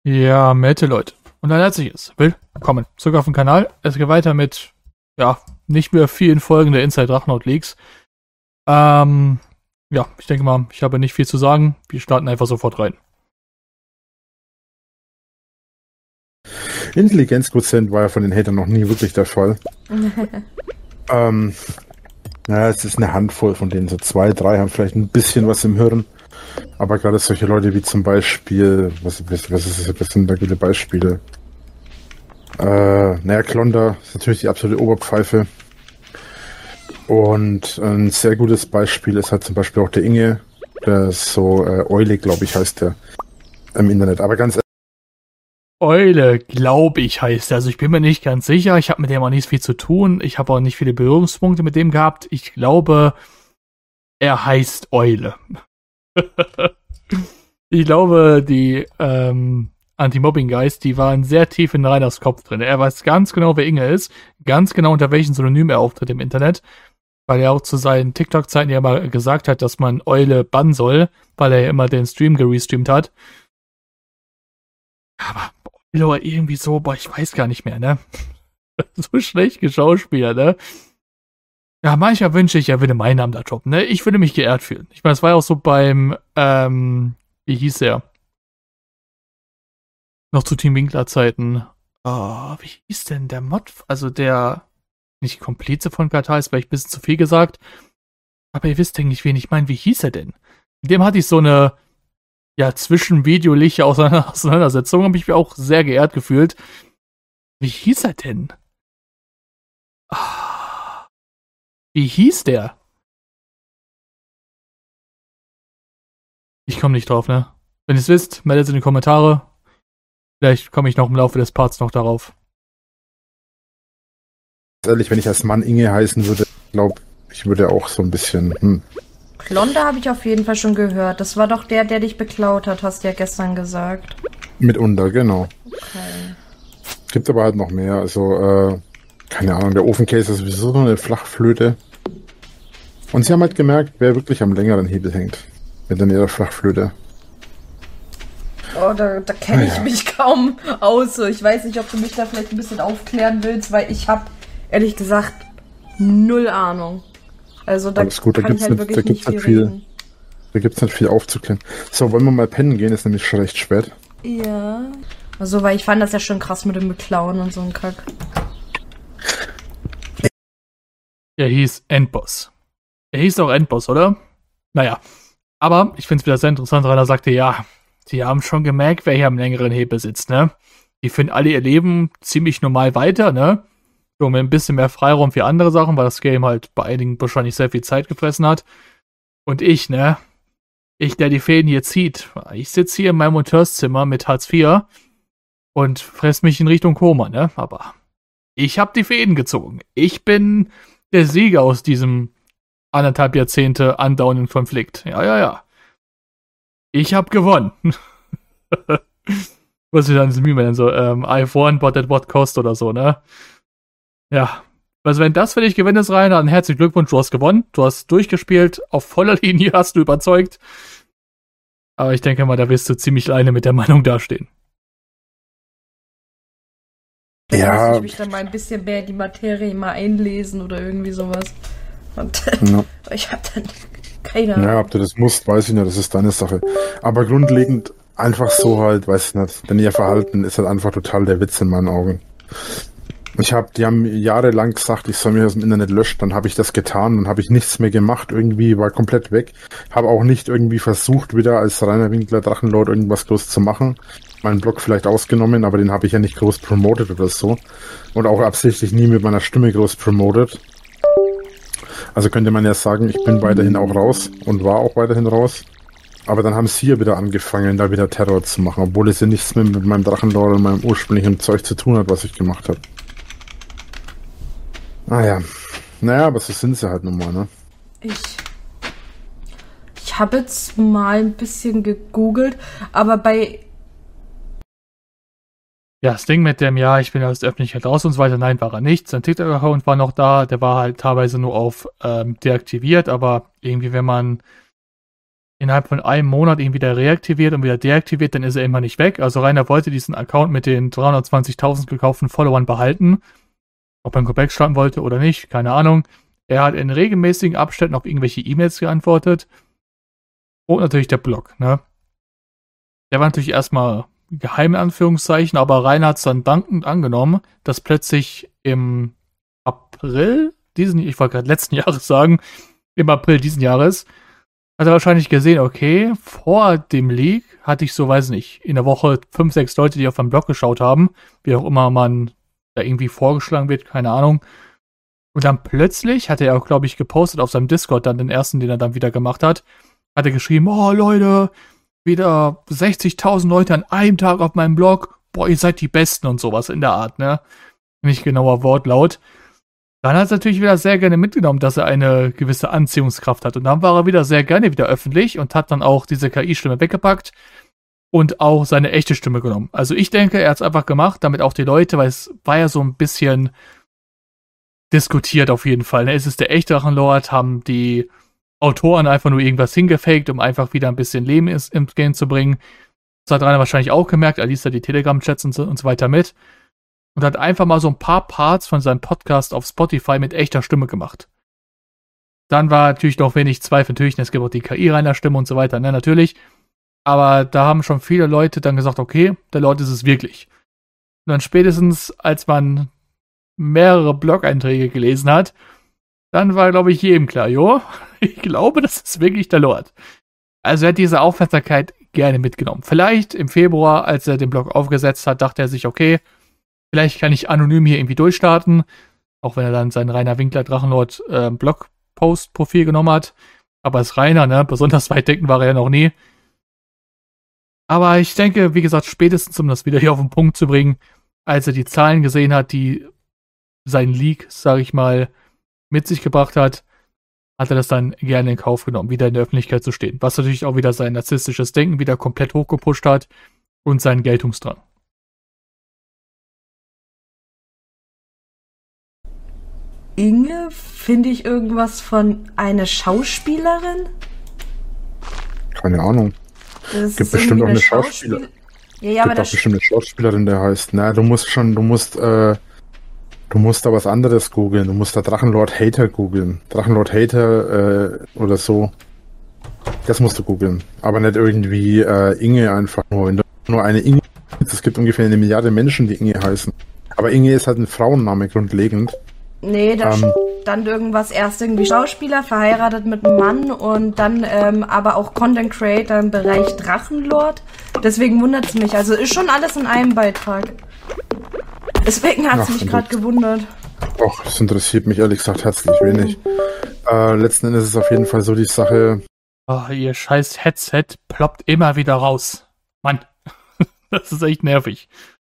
Ja, Mette Leute. Und ein herzliches Willkommen zurück auf dem Kanal. Es geht weiter mit, nicht mehr vielen Folgen der Inside Drachenlord Leaks. Ich denke mal, ich habe nicht viel zu sagen. Wir starten einfach sofort rein. Intelligenzquotient war ja von den Hatern noch nie wirklich der Fall. Es ist eine Handvoll von denen, so 2, 3 haben vielleicht ein bisschen was im Hirn. Aber gerade solche Leute wie zum Beispiel, was sind da gute Beispiele? Klonder ist natürlich die absolute Oberpfeife. Und ein sehr gutes Beispiel ist halt zum Beispiel auch der Inge, der ist so Eule, glaube ich, heißt der im Internet. Aber ganz Eule, glaube ich, heißt er. Also ich bin mir nicht ganz sicher. Ich habe mit dem auch nicht viel zu tun. Ich habe auch nicht viele Berührungspunkte mit dem gehabt. Ich glaube, er heißt Eule. Ich glaube, die Anti-Mobbing-Guys, die waren sehr tief in Rainers Kopf drin. Er weiß ganz genau, wer Inge ist, ganz genau, unter welchen Synonym er auftritt im Internet, weil er auch zu seinen TikTok-Zeiten ja mal gesagt hat, dass man Eule bannen soll, weil er ja immer den Stream gerestreamt hat. Aber Eule irgendwie so, ich weiß gar nicht mehr, ne? So schlecht geschauspielert, ne? Ja, manchmal wünsche ich, er würde meinen Namen da droppen, ne? Ich würde mich geehrt fühlen. Ich meine, es war ja auch so beim, wie hieß er? Noch zu Team Winkler Zeiten. Oh, wie hieß denn der Mod? Also der, nicht Komplize von Katar, ist vielleicht ein bisschen zu viel gesagt. Aber ihr wisst, denke ich, wen ich meine. Wie hieß er denn? Mit dem hatte ich so eine, zwischenvideoliche Auseinandersetzung. Habe ich mich auch sehr geehrt gefühlt. Wie hieß er denn? Wie hieß der? Ich komme nicht drauf, ne? Wenn ihr es wisst, meldet es in die Kommentare. Vielleicht komme ich noch im Laufe des Parts noch darauf. Ehrlich, wenn ich als Mann Inge heißen würde, glaube ich, würde auch so ein bisschen. Klonder habe ich auf jeden Fall schon gehört. Das war doch der dich beklaut hat, hast du ja gestern gesagt. Mitunter, genau. Okay. Gibt aber halt noch mehr. Also, keine Ahnung, der Ofencase ist sowieso so eine Flachflöte. Und sie haben halt gemerkt, wer wirklich am längeren Hebel hängt. Mit der Flachflöte. Oh, da kenne ich mich kaum aus. Ich weiß nicht, ob du mich da vielleicht ein bisschen aufklären willst, weil ich habe, ehrlich gesagt, null Ahnung. Also da alles gut, da kann gibt's ich halt wirklich nicht viel reden. Da gibt's nicht viel aufzuklären. So, wollen wir mal pennen gehen? Ist nämlich schon recht spät. Ja. Also, weil ich fand das ja schon krass mit dem Beklauen und so ein Kack. Er hieß Endboss. Er hieß auch Endboss, oder? Naja. Aber ich finde es wieder sehr interessant, Rainer sagte, ja, die haben schon gemerkt, wer hier am längeren Hebel sitzt, ne? Die finden alle ihr Leben ziemlich normal weiter, ne? So mit ein bisschen mehr Freiraum für andere Sachen, weil das Game halt bei einigen wahrscheinlich sehr viel Zeit gefressen hat. Und ich, ne? Ich, der die Fäden hier zieht. Ich sitze hier in meinem Monteurszimmer mit Hartz IV und fress mich in Richtung Koma, ne? Aber ich habe die Fäden gezogen. Ich bin der Sieger aus diesem 1,5 Jahrzehnte andauernden Konflikt. Ja. Ich hab gewonnen. Was ist dann das Meme denn so? I've won, but at what cost oder so, ne? Ja. Also wenn das für dich Gewinn ist, Rainer, dann herzlichen Glückwunsch, du hast gewonnen. Du hast durchgespielt, auf voller Linie hast du überzeugt. Aber ich denke mal, da wirst du ziemlich alleine mit der Meinung dastehen. Ja. Muss ich mich dann mal ein bisschen mehr in die Materie mal einlesen oder irgendwie sowas. Und ich hab dann keine Ahnung. Ja, ob du das musst, weiß ich nicht, das ist deine Sache. Aber grundlegend einfach so halt, weiß ich nicht, denn ihr Verhalten ist halt einfach total der Witz in meinen Augen. Die haben jahrelang gesagt, ich soll mich aus dem Internet löschen, dann habe ich das getan, dann habe ich nichts mehr gemacht, irgendwie war komplett weg. Habe auch nicht irgendwie versucht, wieder als Rainer Winkler Drachenlord irgendwas groß zu machen. Meinen Blog vielleicht ausgenommen, aber den habe ich ja nicht groß promotet oder so. Und auch absichtlich nie mit meiner Stimme groß promotet. Also könnte man ja sagen, ich bin weiterhin auch raus und war auch weiterhin raus. Aber dann haben sie ja wieder angefangen, da wieder Terror zu machen, obwohl es ja nichts mehr mit meinem Drachenlord und meinem ursprünglichen Zeug zu tun hat, was ich gemacht habe. Naja, aber so sind sie halt nun mal, ne? Ich habe jetzt mal ein bisschen gegoogelt, aber bei... Ja, das Ding mit dem, ich bin aus der Öffentlichkeit raus und so weiter, nein, war er nicht. Sein TikTok-Account war noch da, der war halt teilweise nur auf deaktiviert, aber irgendwie, wenn man innerhalb von einem Monat ihn wieder reaktiviert und wieder deaktiviert, dann ist er immer nicht weg. Also Rainer wollte diesen Account mit den 320.000 gekauften Followern behalten. Ob er einen Comeback starten wollte oder nicht, keine Ahnung. Er hat in regelmäßigen Abständen auf irgendwelche E-Mails geantwortet. Und natürlich der Blog, ne? Der war natürlich erstmal geheim in Anführungszeichen, aber Rainer hat es dann dankend angenommen, dass plötzlich im April ich wollte gerade letzten Jahres sagen, im April diesen Jahres, hat er wahrscheinlich gesehen, okay, vor dem Leak hatte ich so, weiß nicht, in der Woche 5, 6 Leute, die auf meinem Blog geschaut haben, wie auch immer man da irgendwie vorgeschlagen wird, keine Ahnung. Und dann plötzlich hat er auch, glaube ich, gepostet auf seinem Discord, dann den ersten, den er dann wieder gemacht hat er geschrieben, oh Leute, wieder 60.000 Leute an einem Tag auf meinem Blog, boah, ihr seid die Besten und sowas in der Art, ne? Nicht genauer Wortlaut. Dann hat er natürlich wieder sehr gerne mitgenommen, dass er eine gewisse Anziehungskraft hat. Und dann war er wieder sehr gerne wieder öffentlich und hat dann auch diese KI-Stimme weggepackt und auch seine echte Stimme genommen. Also ich denke, er hat es einfach gemacht, damit auch die Leute, weil es war ja so ein bisschen diskutiert auf jeden Fall. Ne? Ist es der echte Drachenlord? Haben die Autoren einfach nur irgendwas hingefaked, um einfach wieder ein bisschen Leben ins Game zu bringen? Das hat Rainer wahrscheinlich auch gemerkt. Er liest ja die Telegram-Chats und so weiter mit. Und hat einfach mal so ein paar Parts von seinem Podcast auf Spotify mit echter Stimme gemacht. Dann war natürlich noch wenig Zweifel. Natürlich, es gibt auch die KI-Rainer-Stimme und so weiter, ne, natürlich. Aber da haben schon viele Leute dann gesagt, okay, der Lord ist es wirklich. Und dann spätestens, als man mehrere Blog-Einträge gelesen hat, dann war, glaube ich, jedem klar, jo, ich glaube, das ist wirklich der Lord. Also er hat diese Aufmerksamkeit gerne mitgenommen. Vielleicht im Februar, als er den Blog aufgesetzt hat, dachte er sich, okay, vielleicht kann ich anonym hier irgendwie durchstarten, auch wenn er dann sein Rainer Winkler Drachenlord Blogpost-Profil genommen hat. Aber als Rainer, ne, besonders weit denken war er ja noch nie. Aber ich denke, wie gesagt, spätestens, um das wieder hier auf den Punkt zu bringen, als er die Zahlen gesehen hat, die sein Leak, sage ich mal, mit sich gebracht hat er das dann gerne in Kauf genommen, wieder in der Öffentlichkeit zu stehen. Was natürlich auch wieder sein narzisstisches Denken wieder komplett hochgepusht hat und seinen Geltungsdrang. Inge, finde ich irgendwas von einer Schauspielerin? Keine Ahnung. Das Gibt bestimmt auch eine Schauspielerin. Ja, aber das bestimmt eine Schauspielerin, der heißt. Na, du musst da was anderes googeln. Du musst da Drachenlord Hater googeln. Drachenlord Hater oder so. Das musst du googeln. Aber nicht irgendwie Inge einfach nur. Wenn du nur eine Inge. Es gibt ungefähr 1 Milliarde Menschen, die Inge heißen. Aber Inge ist halt ein Frauenname grundlegend. Nee, da stand irgendwas erst irgendwie Schauspieler, verheiratet mit einem Mann und dann aber auch Content Creator im Bereich Drachenlord. Deswegen wundert es mich. Also ist schon alles in einem Beitrag. Deswegen hat es mich gerade gewundert. Ach, das interessiert mich ehrlich gesagt herzlich wenig. Letzten Endes ist es auf jeden Fall so die Sache. Oh, ihr scheiß Headset ploppt immer wieder raus. Mann, das ist echt nervig.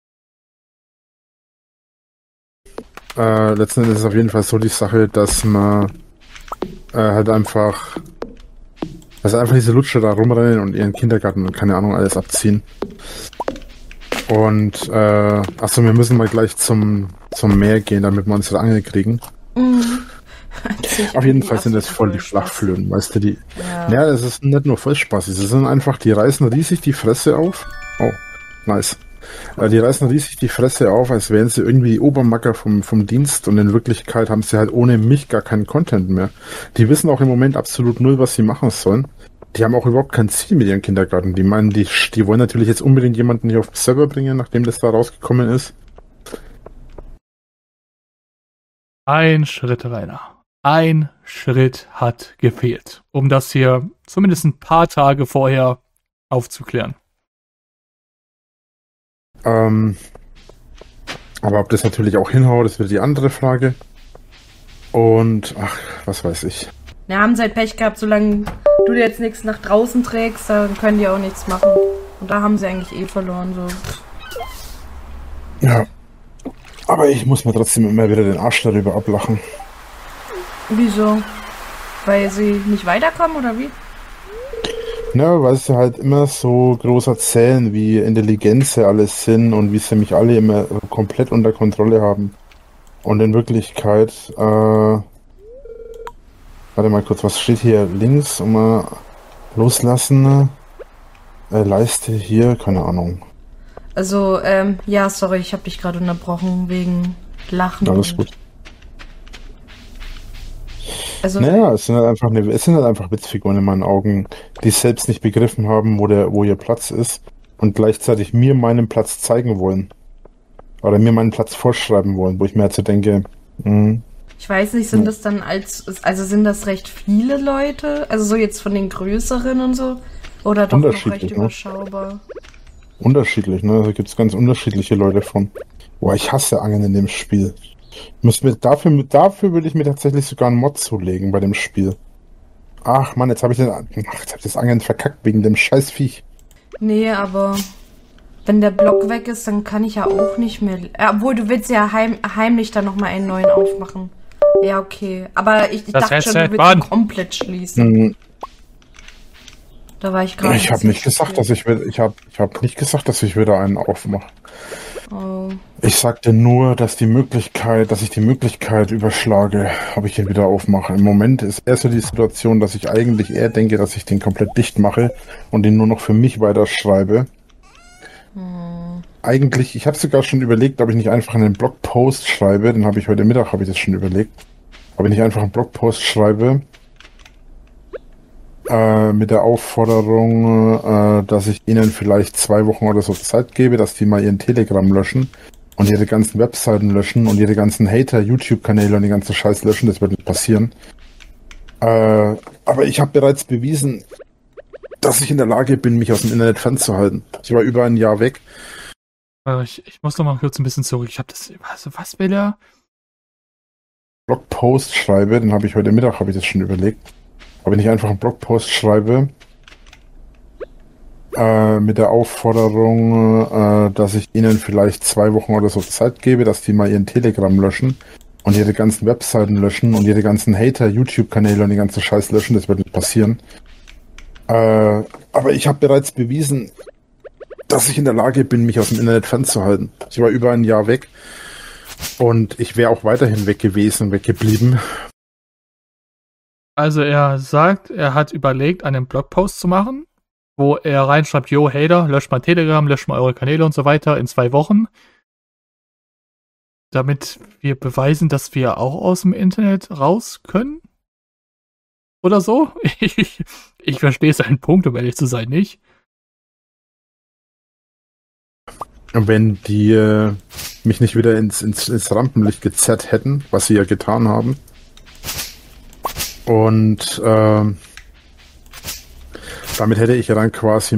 Letzten Endes ist es auf jeden Fall so die Sache, dass man halt einfach diese Lutscher da rumrennen und ihren Kindergarten und keine Ahnung alles abziehen. Und achso, wir müssen mal gleich zum Meer gehen, damit wir unsere Angel kriegen. Auf jeden Fall sind das voll die Flachflöhen, weißt du, die. Ja, das ist nicht nur voll spaßig, sie sind einfach, die reißen riesig die Fresse auf. Oh, nice. Die reißen riesig die Fresse auf, als wären sie irgendwie die Obermacker vom Dienst und in Wirklichkeit haben sie halt ohne mich gar keinen Content mehr. Die wissen auch im Moment absolut null, was sie machen sollen. Die haben auch überhaupt kein Ziel mit ihrem Kindergarten. Die meinen, die wollen natürlich jetzt unbedingt jemanden hier auf den Server bringen, nachdem das da rausgekommen ist. Ein Schritt, Rainer. Ein Schritt hat gefehlt, um das hier zumindest ein paar Tage vorher aufzuklären. Aber ob das natürlich auch hinhaut, das wird die andere Frage. Und, ach, was weiß ich. Wir haben halt Pech gehabt, solange du dir jetzt nichts nach draußen trägst, dann können die auch nichts machen. Und da haben sie eigentlich verloren, so. Ja. Aber ich muss mir trotzdem immer wieder den Arsch darüber ablachen. Wieso? Weil sie nicht weiterkommen, oder wie? Ja, weil sie halt immer so groß erzählen, wie intelligent sie alles sind und wie sie mich alle immer komplett unter Kontrolle haben. Und in Wirklichkeit, warte mal kurz, was steht hier links? Um mal Loslassen. Leiste hier, keine Ahnung. Also, ja, sorry, ich habe dich gerade unterbrochen wegen Lachen. Alles gut. Also, Naja, es sind halt einfach Witzfiguren in meinen Augen, die selbst nicht begriffen haben, wo ihr Platz ist und gleichzeitig mir meinen Platz zeigen wollen. Oder mir meinen Platz vorschreiben wollen, wo ich mir halt so denke, ich weiß nicht, sind das dann sind das recht viele Leute? Also so jetzt von den größeren und so? Oder doch noch recht Unterschiedlich, ne? überschaubar? Unterschiedlich, ne? Da gibt's ganz unterschiedliche Leute von. Boah, ich hasse Angeln in dem Spiel. Dafür würde ich mir tatsächlich sogar einen Mod zulegen bei dem Spiel. Ach Mann, jetzt habe ich das Angeln verkackt wegen dem scheiß Viech. Nee, aber wenn der Block weg ist, dann kann ich ja auch nicht mehr. Obwohl, du willst ja heimlich dann nochmal einen neuen aufmachen. Ja, okay. Aber ich dachte schon, du willst ihn komplett schließen. Da war ich gerade. Ich habe nicht gesagt, dass ich wieder einen aufmache. Oh. Ich sagte nur, dass ich die Möglichkeit überschlage, ob ich ihn wieder aufmache. Im Moment ist eher so die Situation, dass ich eigentlich eher denke, dass ich den komplett dicht mache und den nur noch für mich weiterschreibe. Eigentlich, ich habe sogar schon überlegt, ob ich nicht einfach einen Blogpost schreibe, heute Mittag habe ich das schon überlegt, ob ich nicht einfach einen Blogpost schreibe, mit der Aufforderung, dass ich ihnen vielleicht 2 Wochen oder so Zeit gebe, dass die mal ihren Telegram löschen und ihre ganzen Webseiten löschen und ihre ganzen Hater-YouTube-Kanäle und den ganzen Scheiß löschen. Das wird nicht passieren. Aber ich habe bereits bewiesen, dass ich in der Lage bin, mich aus dem Internet fernzuhalten. Ich war über ein Jahr weg. Ich muss noch mal kurz ein bisschen zurück. Ich habe das... Was will er? Blogpost schreibe, heute Mittag habe ich das schon überlegt. Ob ich nicht einfach einen Blogpost schreibe, mit der Aufforderung, dass ich ihnen vielleicht 2 Wochen oder so Zeit gebe, dass die mal ihren Telegram löschen und ihre ganzen Webseiten löschen und ihre ganzen Hater-YouTube-Kanäle und den ganzen Scheiß löschen. Das wird nicht passieren. Aber ich habe bereits bewiesen, dass ich in der Lage bin, mich aus dem Internet fernzuhalten. Ich war über ein Jahr weg und ich wäre auch weiterhin weg gewesen, weggeblieben. Also er sagt, er hat überlegt, einen Blogpost zu machen, wo er reinschreibt, yo, Hater, löscht mal Telegram, löscht mal eure Kanäle und so weiter in 2 Wochen. Damit wir beweisen, dass wir auch aus dem Internet raus können. Oder so. Ich verstehe seinen Punkt, um ehrlich zu sein, nicht. Wenn die mich nicht wieder ins Rampenlicht gezerrt hätten, was sie ja getan haben. Und damit hätte ich ja dann quasi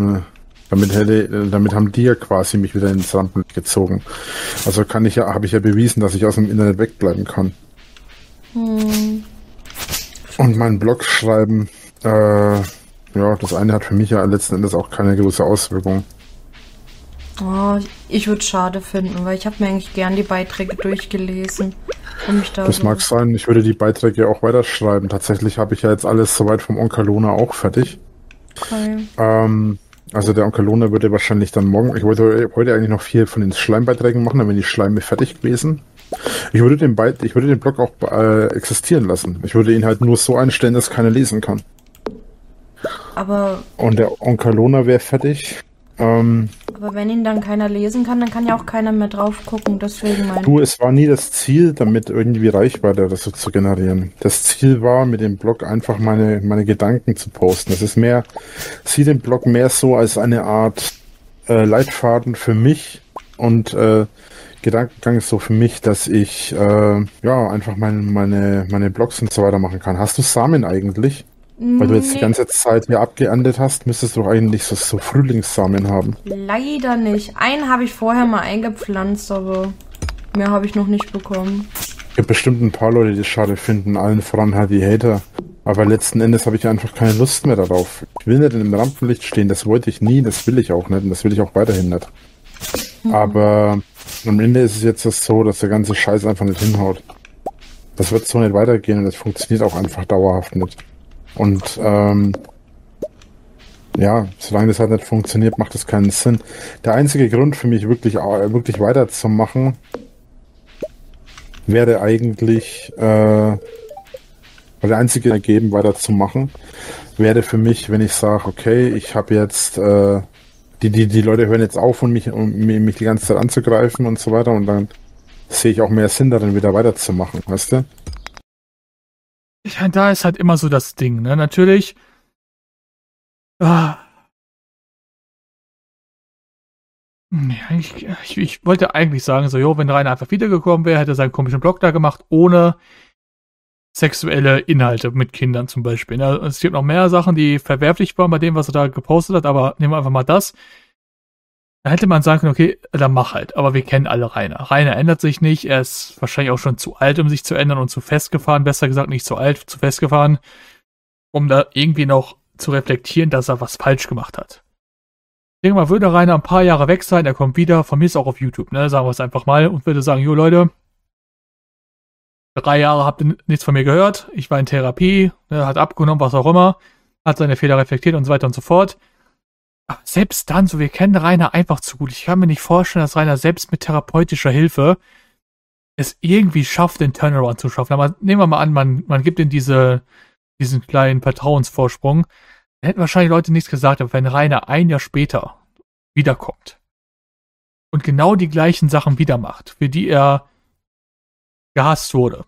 damit haben die ja quasi mich wieder ins Rampenlicht gezogen. Also habe ich ja bewiesen, dass ich aus dem Internet wegbleiben kann. Und meinen Blog schreiben, das eine hat für mich ja letzten Endes auch keine große Auswirkung. Oh, ich würde es schade finden, weil ich habe mir eigentlich gern die Beiträge durchgelesen. Das mag sein, ich würde die Beiträge auch weiterschreiben. Tatsächlich habe ich ja jetzt alles soweit vom Onkelona auch fertig. Okay. Also der Onkelona würde wahrscheinlich dann morgen, ich wollte heute eigentlich noch 4 von den Schleimbeiträgen machen, dann wären die Schleime fertig gewesen. Ich würde den Blog auch existieren lassen. Ich würde ihn halt nur so einstellen, dass keiner lesen kann. Und der Onkelona wäre fertig. Aber wenn ihn dann keiner lesen kann, dann kann ja auch keiner mehr drauf gucken, deswegen es war nie das Ziel, damit irgendwie Reichweite oder so zu generieren. Das Ziel war, mit dem Blog einfach meine Gedanken zu posten. Sieh den Blog mehr so als eine Art Leitfaden für mich und Gedankengang ist so für mich, dass ich einfach meine Blogs und so weiter machen kann. Hast du Samen eigentlich? Weil du jetzt die ganze Zeit hier abgeerntet hast, müsstest du doch eigentlich so Frühlingssamen haben. Leider nicht. Einen habe ich vorher mal eingepflanzt, aber mehr habe ich noch nicht bekommen. Es gibt bestimmt ein paar Leute, die es schade finden, allen voran halt die Hater. Aber letzten Endes habe ich einfach keine Lust mehr darauf. Ich will nicht in dem Rampenlicht stehen, das wollte ich nie, das will ich auch nicht und das will ich auch weiterhin nicht. Aber am Ende ist es jetzt so, dass der ganze Scheiß einfach nicht hinhaut. Das wird so nicht weitergehen und das funktioniert auch einfach dauerhaft nicht. Und solange das halt nicht funktioniert, macht das keinen Sinn. Der einzige Grund für mich wirklich weiterzumachen, wäre eigentlich, Weil der einzige ergeben, weiterzumachen, wäre für mich, wenn ich sage, okay, ich habe jetzt, die Leute hören jetzt auf, mich die ganze Zeit anzugreifen und so weiter, und dann sehe ich auch mehr Sinn darin, wieder weiterzumachen, weißt du? Ich meine, da ist halt immer so das Ding, ne? Natürlich. Ja, ich wollte eigentlich sagen, so, jo, wenn Rainer einfach wiedergekommen wäre, hätte er seinen komischen Blog da gemacht, ohne sexuelle Inhalte mit Kindern zum Beispiel. Ne? Es gibt noch mehr Sachen, die verwerflich waren bei dem, was er da gepostet hat, aber nehmen wir einfach mal das. Da hätte man sagen können, okay, dann mach halt. Aber wir kennen alle Rainer. Rainer ändert sich nicht. Er ist wahrscheinlich auch schon zu alt, um sich zu ändern, und zu festgefahren. Besser gesagt, nicht zu alt, zu festgefahren, um da irgendwie noch zu reflektieren, dass er was falsch gemacht hat. Ich denke mal, würde Rainer ein paar Jahre weg sein, er kommt wieder, von mir ist auch auf YouTube, ne, sagen wir es einfach mal, und würde sagen, jo Leute, 3 Jahre habt ihr nichts von mir gehört, ich war in Therapie, ne, hat abgenommen, was auch immer, hat seine Fehler reflektiert und so weiter und so fort. Aber selbst dann, so, wir kennen Rainer einfach zu gut. Ich kann mir nicht vorstellen, dass Rainer selbst mit therapeutischer Hilfe es irgendwie schafft, den Turnaround zu schaffen. Aber nehmen wir mal an, man gibt ihm diesen kleinen Vertrauensvorsprung. Da hätten wahrscheinlich Leute nichts gesagt, aber wenn Rainer 1 Jahr später wiederkommt und genau die gleichen Sachen wieder macht, für die er gehasst wurde,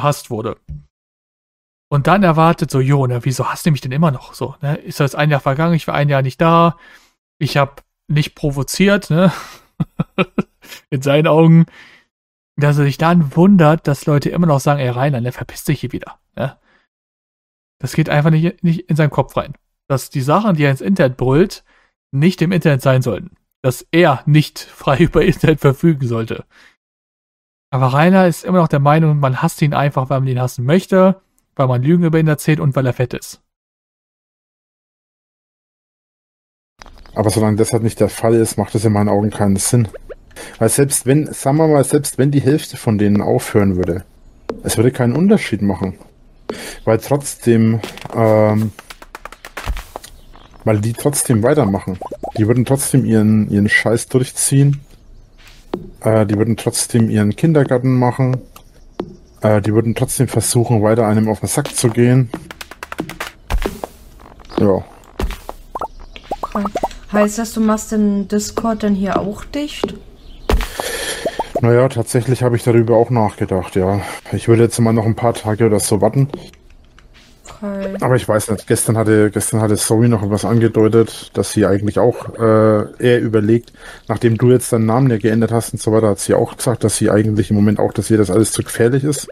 und dann erwartet so, jo, ne, wieso hasst du mich denn immer noch so? Ne? Ist das 1 Jahr vergangen, ich war 1 Jahr nicht da, ich habe nicht provoziert, ne? In seinen Augen, dass er sich dann wundert, dass Leute immer noch sagen, ey Rainer, ne, verpiss dich hier wieder. Ne? Das geht einfach nicht in seinen Kopf rein. Dass die Sachen, die er ins Internet brüllt, nicht im Internet sein sollten. Dass er nicht frei über Internet verfügen sollte. Aber Rainer ist immer noch der Meinung, man hasst ihn einfach, weil man ihn hassen möchte, weil man Lügen über ihn erzählt und weil er fett ist. Aber solange das halt nicht der Fall ist, macht das in meinen Augen keinen Sinn. Weil selbst wenn die Hälfte von denen aufhören würde, es würde keinen Unterschied machen. Weil die trotzdem weitermachen. Die würden trotzdem ihren Scheiß durchziehen. Die würden trotzdem ihren Kindergarten machen. Die würden trotzdem versuchen, weiter einem auf den Sack zu gehen. Ja. Okay. Heißt das, du machst den Discord denn hier auch dicht? Naja, tatsächlich habe ich darüber auch nachgedacht, ja. Ich würde jetzt mal noch ein paar Tage oder so warten. Okay. Aber ich weiß nicht, gestern hatte Zoe noch etwas angedeutet, dass sie eigentlich auch eher überlegt, nachdem du jetzt deinen Namen ja geändert hast und so weiter, hat sie auch gesagt, dass sie eigentlich im Moment auch, dass ihr das alles zu gefährlich ist.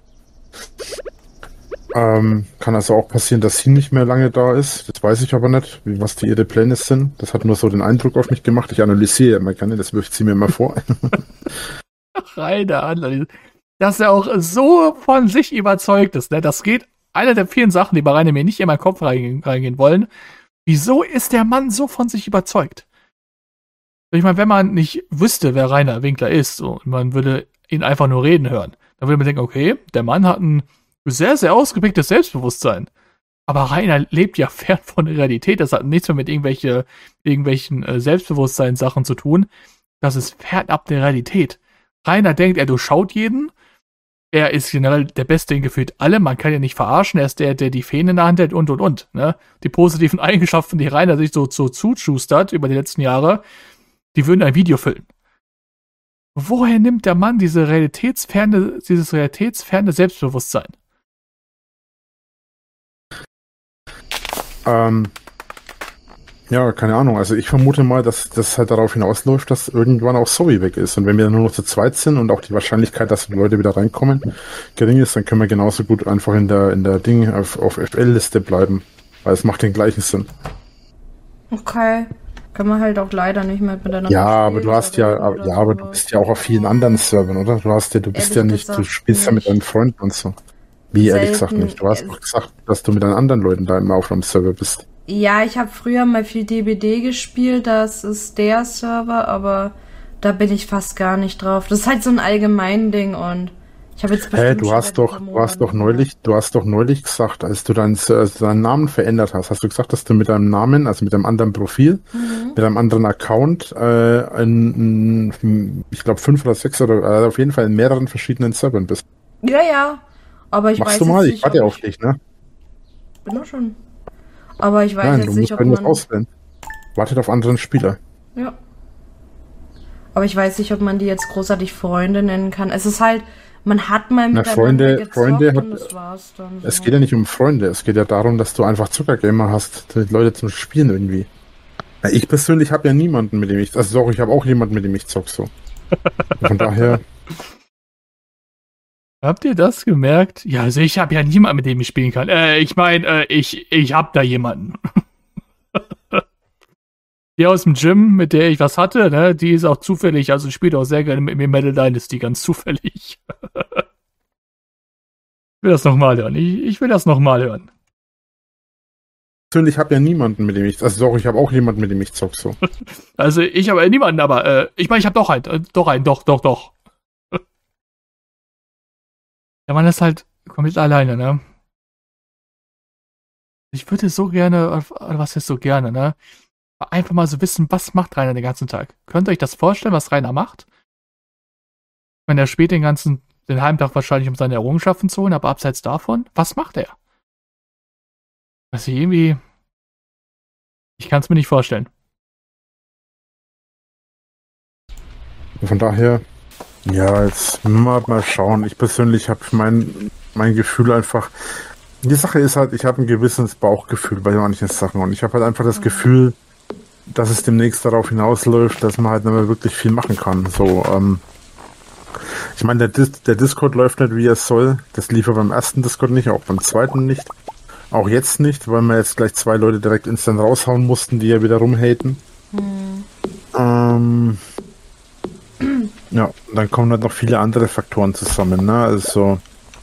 Kann also auch passieren, dass sie nicht mehr lange da ist. Das weiß ich aber nicht, was ihre Pläne sind. Das hat nur so den Eindruck auf mich gemacht. Ich analysiere ja immer gerne, das wirft sie mir immer vor. Rainer Analyse. Dass er auch so von sich überzeugt ist, ne? Das geht einer der vielen Sachen, die bei Rainer mir nicht in meinen Kopf reingehen wollen. Wieso ist der Mann so von sich überzeugt? Ich meine, wenn man nicht wüsste, wer Rainer Winkler ist, so, und man würde ihn einfach nur reden hören, dann würde man denken, okay, der Mann hat ein sehr, sehr ausgeprägtes Selbstbewusstsein. Aber Rainer lebt ja fern von der Realität. Das hat nichts mehr mit irgendwelchen Selbstbewusstseinssachen zu tun. Das ist fernab der Realität. Rainer denkt, er durchschaut jeden. Er ist generell der Beste in gefühlt allem. Man kann ihn nicht verarschen. Er ist der die Fäden in der Hand hält und. Ne? Die positiven Eigenschaften, die Rainer sich so zuschustert über die letzten Jahre, die würden ein Video füllen. Woher nimmt der Mann dieses realitätsferne Selbstbewusstsein? Ja, keine Ahnung. Also ich vermute mal, dass das halt darauf hinausläuft, dass irgendwann auch Zoe weg ist. Und wenn wir nur noch zu zweit sind und auch die Wahrscheinlichkeit, dass die Leute wieder reinkommen, gering ist, dann können wir genauso gut einfach in der Ding auf FL-Liste bleiben. Weil es macht den gleichen Sinn. Okay. Kann man halt auch leider nicht mehr miteinander spielen. Aber du bist ja auch auf vielen anderen Servern, oder? Du spielst ja mit deinen Freunden und so. Wie, ehrlich gesagt nicht? Du hast doch gesagt, dass du mit deinen anderen Leuten da immer auf einem Server bist. Ja, ich habe früher mal viel DBD gespielt, das ist der Server, aber da bin ich fast gar nicht drauf. Das ist halt so ein Allgemein-Ding und ich habe jetzt bestimmt... Du hast doch neulich gesagt, als du deinen Namen verändert hast du gesagt, dass du mit deinem Namen, also mit einem anderen Profil, mit einem anderen Account, ich glaube 5 oder 6 oder auf jeden Fall in mehreren verschiedenen Servern bist. Ja, aber ich weiß Machst du mal, ich warte auf dich, ne? bin doch schon. Aber ich weiß Nein, jetzt du nicht, musst ob nicht man... auswählen. Wartet auf anderen Spieler. Ja. Aber ich weiß nicht, ob man die jetzt großartig Freunde nennen kann. Es ist halt, man hat mal Na, miteinander gezockt Freunde und das war's dann. Es So. geht ja nicht um Freunde, es geht ja darum, dass du einfach Zuckergamer hast, die Leute zum Spielen irgendwie. Ja, ich persönlich habe ja niemanden, mit dem ich, also doch, ich habe auch jemanden, mit dem ich zock so. Von daher, Habt ihr das gemerkt? Ja, also ich habe ja niemanden, mit dem ich spielen kann. Ich meine, ich hab da jemanden. Die aus dem Gym, mit der ich was hatte, ne, die ist auch zufällig, also spielt auch sehr gerne mit mir Metal Dynasty, ganz zufällig. Ich will das nochmal hören. Ich will das nochmal hören. persönlich habe ja niemanden, mit dem ich, also doch, ich habe auch jemanden, mit dem ich zock so. Also ich habe niemanden, aber ich meine, ich habe doch einen, doch. Der Mann ist halt komplett alleine, ne? Ich würde so gerne, oder was ist so gerne, ne? Einfach mal so wissen, was macht Rainer den ganzen Tag? Könnt ihr euch das vorstellen, was Rainer macht? Wenn er spielt den halben Tag wahrscheinlich, um seine Errungenschaften zu holen, aber abseits davon, was macht er? Also irgendwie, ich kann es mir nicht vorstellen. Von daher, ja, jetzt mal schauen. Ich persönlich habe mein Gefühl einfach. Die Sache ist halt, ich habe ein gewisses Bauchgefühl bei manchen Sachen und ich habe halt einfach das Gefühl, dass es demnächst darauf hinausläuft, dass man halt nicht mehr wirklich viel machen kann. So, ich meine, der Discord läuft nicht, wie er soll. Das lief ja beim ersten Discord nicht, auch beim zweiten nicht. Auch jetzt nicht, weil wir jetzt gleich 2 Leute direkt instant raushauen mussten, die ja wieder rumhaten. Ja, dann kommen halt noch viele andere Faktoren zusammen, ne? Also,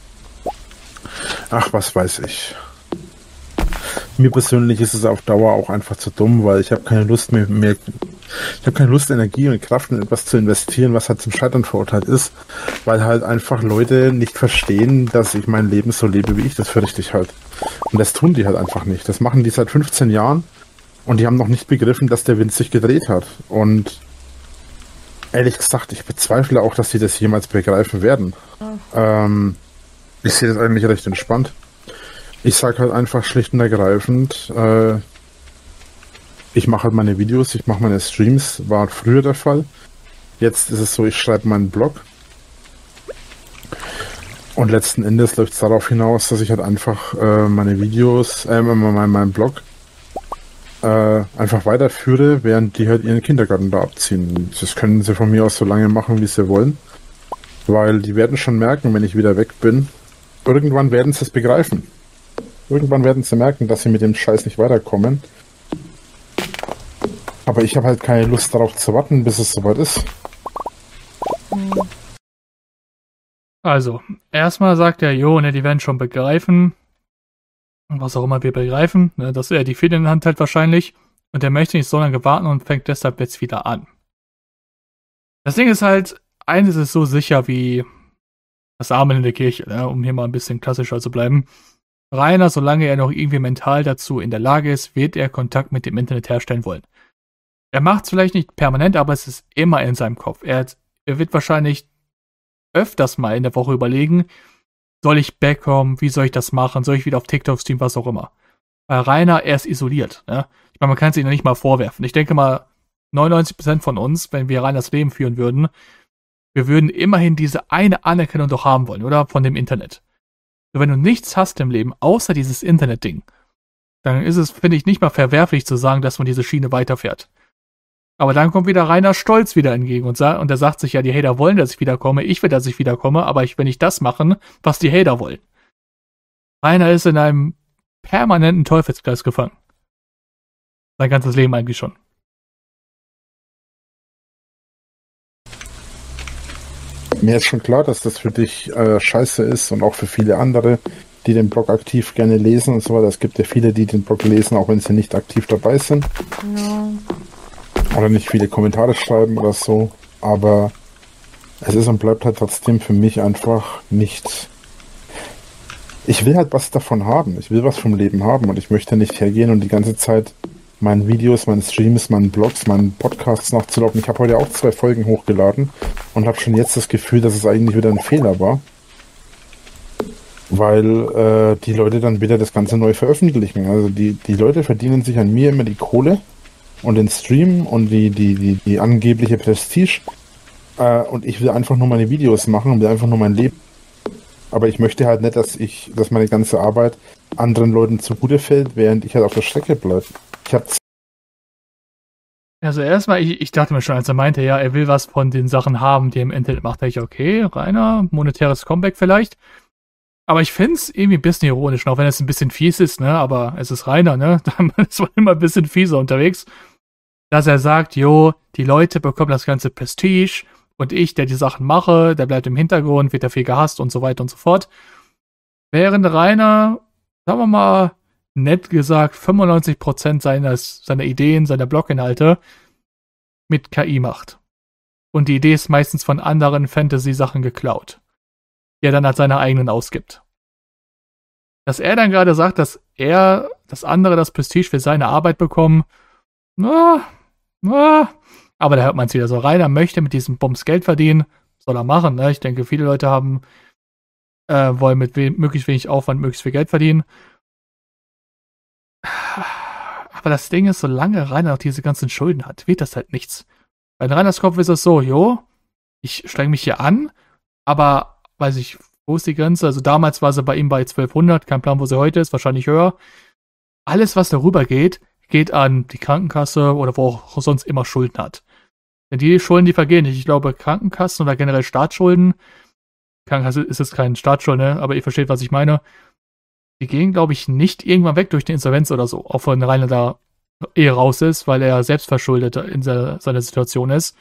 ach, was weiß ich. Mir persönlich ist es auf Dauer auch einfach zu dumm, weil ich habe keine Lust mehr, ich habe keine Lust, Energie und Kraft in etwas zu investieren, was halt zum Scheitern verurteilt ist, weil halt einfach Leute nicht verstehen, dass ich mein Leben so lebe, wie ich das für richtig halte. Und das tun die halt einfach nicht. Das machen die seit 15 Jahren und die haben noch nicht begriffen, dass der Wind sich gedreht hat. Und ehrlich gesagt, ich bezweifle auch, dass sie das jemals begreifen werden. Ich sehe das eigentlich recht entspannt. Ich sage halt einfach schlicht und ergreifend, ich mache halt meine Videos, ich mache meine Streams, war früher der Fall. Jetzt ist es so, ich schreibe meinen Blog. Und letzten Endes läuft es darauf hinaus, dass ich halt einfach meine Videos, meinen Blog einfach weiterführe, während die halt ihren Kindergarten da abziehen. Das können sie von mir aus so lange machen, wie sie wollen. Weil die werden schon merken, wenn ich wieder weg bin, irgendwann werden sie es begreifen. Irgendwann werden sie merken, dass sie mit dem Scheiß nicht weiterkommen. Aber ich habe halt keine Lust darauf zu warten, bis es soweit ist. Also, erstmal sagt er, jo, ne, die werden schon begreifen, was auch immer wir begreifen, ne, dass er die Fäden in der Hand hält wahrscheinlich, und er möchte nicht so lange warten und fängt deshalb jetzt wieder an. Das Ding ist halt, eines ist so sicher wie das Amen in der Kirche, ne, um hier mal ein bisschen klassischer zu bleiben. Rainer, solange er noch irgendwie mental dazu in der Lage ist, wird er Kontakt mit dem Internet herstellen wollen. Er macht es vielleicht nicht permanent, aber es ist immer in seinem Kopf. Er wird wahrscheinlich öfters mal in der Woche überlegen, soll ich backkommen, wie soll ich das machen, soll ich wieder auf TikTok streamen, was auch immer. Weil Rainer, er ist isoliert. Ne? Ich meine, man kann es ihm nicht mal vorwerfen. Ich denke mal, 99% von uns, wenn wir Rainers Leben führen würden, wir würden immerhin diese eine Anerkennung doch haben wollen, oder? Von dem Internet. So, wenn du nichts hast im Leben, außer dieses Internet-Ding, dann ist es, finde ich, nicht mal verwerflich zu sagen, dass man diese Schiene weiterfährt. Aber dann kommt wieder Rainer Stolz wieder entgegen und er sagt sich, ja, die Hater wollen, dass ich wiederkomme, ich will, dass ich wiederkomme, aber ich will nicht das machen, was die Hater wollen. Rainer ist in einem permanenten Teufelskreis gefangen. Sein ganzes Leben eigentlich schon. Mir ist schon klar, dass das für dich scheiße ist und auch für viele andere, die den Blog aktiv gerne lesen und so weiter. Es gibt ja viele, die den Blog lesen, auch wenn sie nicht aktiv dabei sind. Ja. Oder nicht viele Kommentare schreiben oder so. Aber es ist und bleibt halt trotzdem für mich einfach nicht... Ich will halt was davon haben. Ich will was vom Leben haben und ich möchte nicht hergehen und die ganze Zeit meinen Videos, meinen Streams, meinen Blogs, meinen Podcasts nachzulaufen. Ich habe heute auch 2 Folgen hochgeladen und habe schon jetzt das Gefühl, dass es eigentlich wieder ein Fehler war. weil die Leute dann wieder das Ganze neu veröffentlichen. Also die Leute verdienen sich an mir immer die Kohle und den Stream und die angebliche Prestige. Und ich will einfach nur meine Videos machen und will einfach nur mein Leben. Aber ich möchte halt nicht, dass meine ganze Arbeit anderen Leuten zugute fällt, während ich halt auf der Strecke bleibe. Ich habe Also erstmal, ich dachte mir schon, als er meinte, ja, er will was von den Sachen haben, die er im Internet macht, dachte ich, okay, reiner monetäres Comeback vielleicht. Aber ich find's irgendwie ein bisschen ironisch, auch wenn es ein bisschen fies ist, ne, aber es ist Rainer, ne, da ist man immer ein bisschen fieser unterwegs, dass er sagt, jo, die Leute bekommen das ganze Prestige und ich, der die Sachen mache, der bleibt im Hintergrund, wird dafür gehasst und so weiter und so fort. Während Rainer, sagen wir mal, nett gesagt, 95% seiner Ideen, seiner Bloginhalte mit KI macht. Und die Idee ist meistens von anderen Fantasy-Sachen geklaut, die er dann als seine eigenen ausgibt. Dass er dann gerade sagt, dass andere das Prestige für seine Arbeit bekommen, aber da hört man es wieder so. Rainer möchte mit diesem Bums Geld verdienen, soll er machen, ne? Ich denke, viele Leute wollen mit möglichst wenig Aufwand möglichst viel Geld verdienen. Aber das Ding ist, solange Rainer noch diese ganzen Schulden hat, wird das halt nichts. Bei Rainers Kopf ist es so, ich streng mich hier an, aber, weiß ich, wo ist die Grenze? Also damals war sie bei ihm bei 1200, kein Plan, wo sie heute ist, wahrscheinlich höher. Alles, was darüber geht an die Krankenkasse oder wo auch sonst immer Schulden hat. Denn die Schulden, die vergehen nicht. Ich glaube, Krankenkassen oder generell Staatsschulden, Krankenkasse ist jetzt kein Staatsschuld, ne? Aber ihr versteht, was ich meine. Die gehen, glaube ich, nicht irgendwann weg durch die Insolvenz oder so, auch wenn Rainer da raus ist, weil er selbst verschuldet in seiner Situation ist.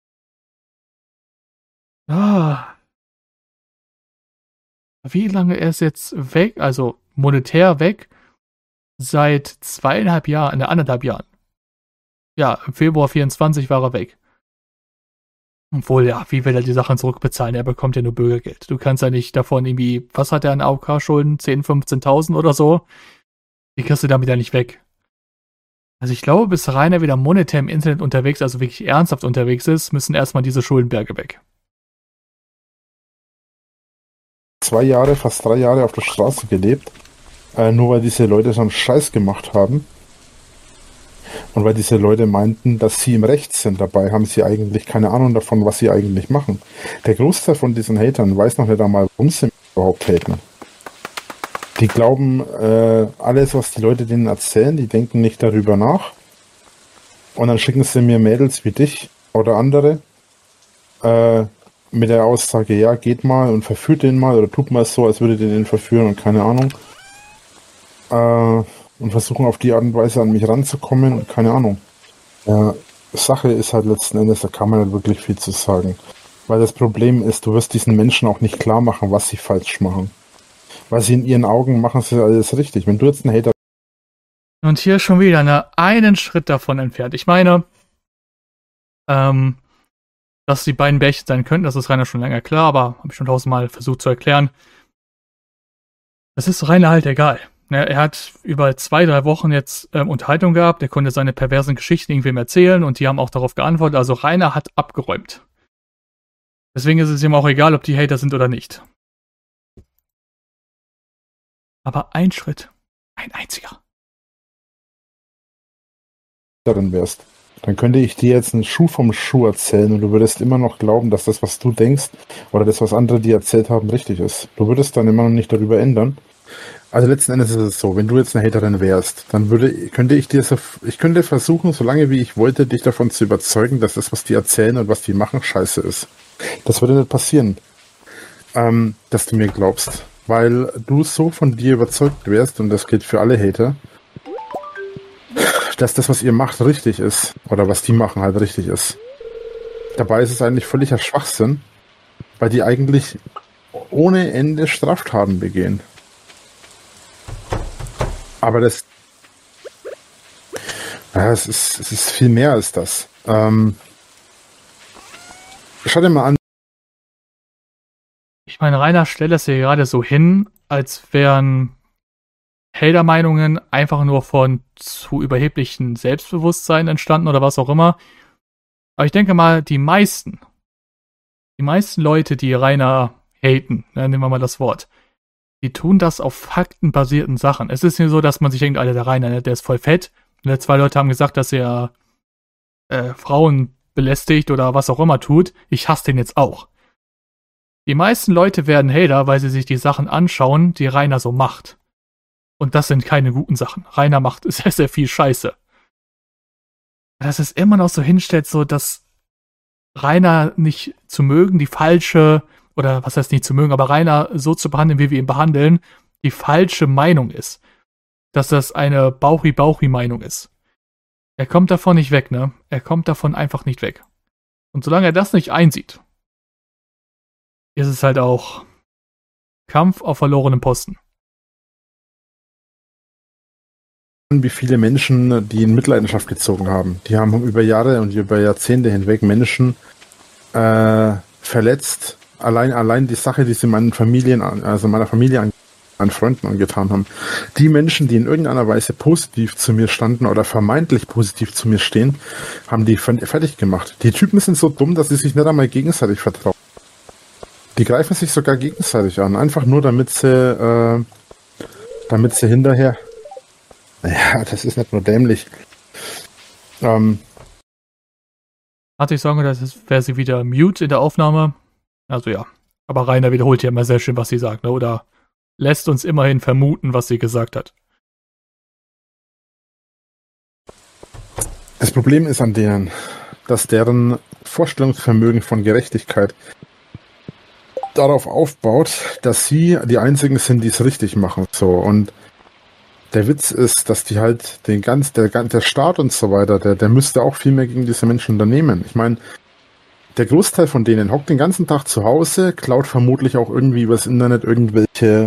Wie lange er ist jetzt weg, also monetär weg? Seit 2,5 Jahren, 1,5 Jahren. Ja, im Februar 24 war er weg. Obwohl, ja, wie will er die Sachen zurückbezahlen? Er bekommt ja nur Bürgergeld. Du kannst ja nicht davon irgendwie, was hat er an AOK-Schulden? 10.000, 15.000 oder so? Die kriegst du damit ja nicht weg. Also ich glaube, bis Rainer wieder monetär im Internet unterwegs, also wirklich ernsthaft unterwegs ist, müssen erstmal diese Schuldenberge weg. 2 Jahre, fast 3 Jahre auf der Straße gelebt, nur weil diese Leute so einen Scheiß gemacht haben. Und weil diese Leute meinten, dass sie im Recht sind. Dabei haben sie eigentlich keine Ahnung davon, was sie eigentlich machen. Der Großteil von diesen Hatern weiß noch nicht einmal, warum sie überhaupt haten. Die glauben alles, was die Leute denen erzählen, die denken nicht darüber nach. Und dann schicken sie mir Mädels wie dich oder andere mit der Aussage, ja, geht mal und verführt den mal oder tut mal so, als würdet ihr den verführen und keine Ahnung. Und versuchen auf die Art und Weise an mich ranzukommen und keine Ahnung. Ja, Sache ist halt letzten Endes, da kann man nicht wirklich viel zu sagen. Weil das Problem ist, du wirst diesen Menschen auch nicht klar machen, was sie falsch machen. Weil sie in ihren Augen machen sie alles richtig. Wenn du jetzt einen Hater... Und hier schon wieder einen Schritt davon entfernt. Ich meine, dass die beiden Bärchen sein könnten, das ist Rainer schon länger klar, aber habe ich schon 1000-mal versucht zu erklären. Das ist Rainer halt egal. Er hat über 2-3 Wochen jetzt Unterhaltung gehabt, er konnte seine perversen Geschichten irgendwem erzählen und die haben auch darauf geantwortet. Also Rainer hat abgeräumt. Deswegen ist es ihm auch egal, ob die Hater sind oder nicht. Aber ein Schritt, ein einziger. darin wärst, dann könnte ich dir jetzt einen Schuh vom Schuh erzählen und du würdest immer noch glauben, dass das, was du denkst oder das, was andere dir erzählt haben, richtig ist. Du würdest dann immer noch nicht darüber ändern. Also letzten Endes ist es so, wenn du jetzt eine Haterin wärst, dann könnte ich könnte versuchen, solange wie ich wollte, dich davon zu überzeugen, dass das, was die erzählen und was die machen, scheiße ist. Das würde nicht passieren, dass du mir glaubst, weil du so von dir überzeugt wärst, und das gilt für alle Hater, dass das, was ihr macht, richtig ist. Oder was die machen, halt richtig ist. Dabei ist es eigentlich völliger Schwachsinn, weil die eigentlich ohne Ende Straftaten begehen. Aber es ist viel mehr als das. Schau dir mal an. Ich meine, Rainer stellt das hier gerade so hin, als wären Hater-Meinungen einfach nur von zu überheblichen Selbstbewusstsein entstanden oder was auch immer. Aber ich denke mal, die meisten Leute, die Rainer haten, nehmen wir mal das Wort, die tun das auf faktenbasierten Sachen. Es ist nicht so, dass man sich denkt, Alter, der Rainer, ne, der ist voll fett. Und 2 Leute haben gesagt, dass er Frauen belästigt oder was auch immer tut. Ich hasse den jetzt auch. Die meisten Leute werden Hater, weil sie sich die Sachen anschauen, die Rainer so macht. Und das sind keine guten Sachen. Rainer macht sehr, sehr viel Scheiße. Dass es immer noch so hinstellt, so dass Rainer nicht zu mögen, die falsche, oder was heißt nicht zu mögen, aber Rainer so zu behandeln, wie wir ihn behandeln, die falsche Meinung ist. Dass das eine Bauchi-Bauchi-Meinung ist. Er kommt davon nicht weg, ne? Er kommt davon einfach nicht weg. Und solange er das nicht einsieht, ist es halt auch Kampf auf verlorenem Posten. Wie viele Menschen, die in Mitleidenschaft gezogen haben. Die haben über Jahre und über Jahrzehnte hinweg Menschen verletzt. Allein die Sache, die sie meiner Familie an Freunden angetan haben. Die Menschen, die in irgendeiner Weise positiv zu mir standen oder vermeintlich positiv zu mir stehen, haben die fertig gemacht. Die Typen sind so dumm, dass sie sich nicht einmal gegenseitig vertrauen. Die greifen sich sogar gegenseitig an, einfach nur damit sie hinterher... Ja, das ist nicht nur dämlich. Hatte ich sagen, das wäre sie wieder mute in der Aufnahme. Also ja. Aber Rainer wiederholt ja immer sehr schön, was sie sagt, ne? Oder lässt uns immerhin vermuten, was sie gesagt hat. Das Problem ist an denen, dass deren Vorstellungsvermögen von Gerechtigkeit darauf aufbaut, dass sie die Einzigen sind, die es richtig machen. So. Und der Witz ist, dass die halt der Staat und so weiter, der müsste auch viel mehr gegen diese Menschen unternehmen. Ich meine, der Großteil von denen hockt den ganzen Tag zu Hause, klaut vermutlich auch irgendwie übers Internet irgendwelche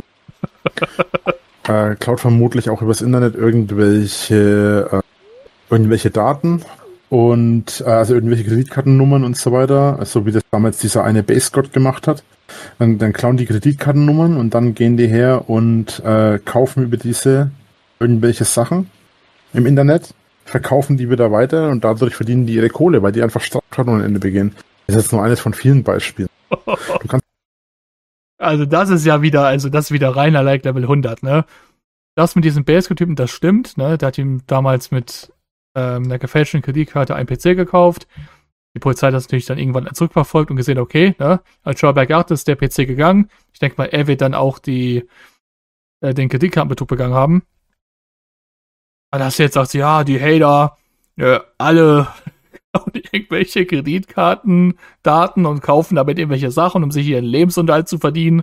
Daten und also irgendwelche Kreditkartennummern und so weiter, so wie das damals dieser eine Base-Gott gemacht hat. Dann klauen die Kreditkartennummern und dann gehen die her und kaufen über diese irgendwelche Sachen im Internet, verkaufen die wieder weiter und dadurch verdienen die ihre Kohle, weil die einfach Straftaten ohne Ende begehen. Das ist jetzt nur eines von vielen Beispielen. Also das ist wieder reiner Like Level 100, ne? Das mit diesem Basic-Typen, das stimmt, ne? Der hat ihm damals mit einer gefälschten Kreditkarte einen PC gekauft. Die Polizei hat das natürlich dann irgendwann zurückverfolgt und gesehen, okay, ne? Als Schauberg 8 ist der PC gegangen. Ich denke mal, er wird dann auch den Kreditkartenbetrug begangen haben. Aber dass jetzt sagt, ja, die Hater, alle irgendwelche Kreditkartendaten und kaufen damit irgendwelche Sachen, um sich ihren Lebensunterhalt zu verdienen.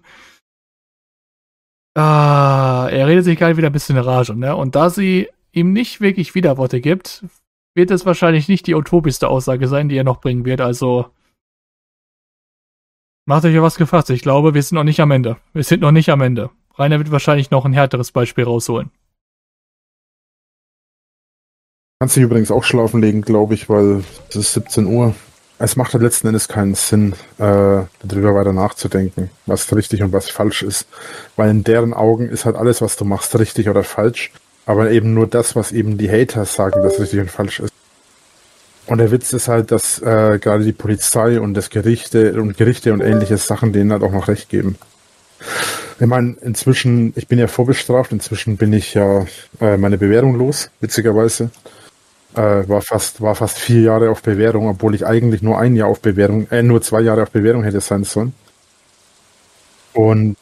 Er redet sich gerade wieder ein bisschen in Rage, ne? Und da sie ihm nicht wirklich Widerworte gibt, wird es wahrscheinlich nicht die utopischste Aussage sein, die er noch bringen wird. Also macht euch ja was gefasst. Ich glaube, wir sind noch nicht am Ende. Rainer wird wahrscheinlich noch ein härteres Beispiel rausholen. Kannst dich übrigens auch schlafen legen, glaube ich, weil es ist 17 Uhr. Es macht halt letzten Endes keinen Sinn, darüber weiter nachzudenken, was richtig und was falsch ist. Weil in deren Augen ist halt alles, was du machst, richtig oder falsch. Aber eben nur das, was eben die Hater sagen, das richtig und falsch ist. Und der Witz ist halt, dass gerade die Polizei und das Gerichte und ähnliche Sachen denen halt auch noch recht geben. Ich meine, inzwischen, ich bin ja vorbestraft, inzwischen bin ich ja meine Bewährung los, witzigerweise. War fast 4 Jahre auf Bewährung, obwohl ich eigentlich nur 1 Jahr auf Bewährung, nur 2 Jahre auf Bewährung hätte sein sollen. Und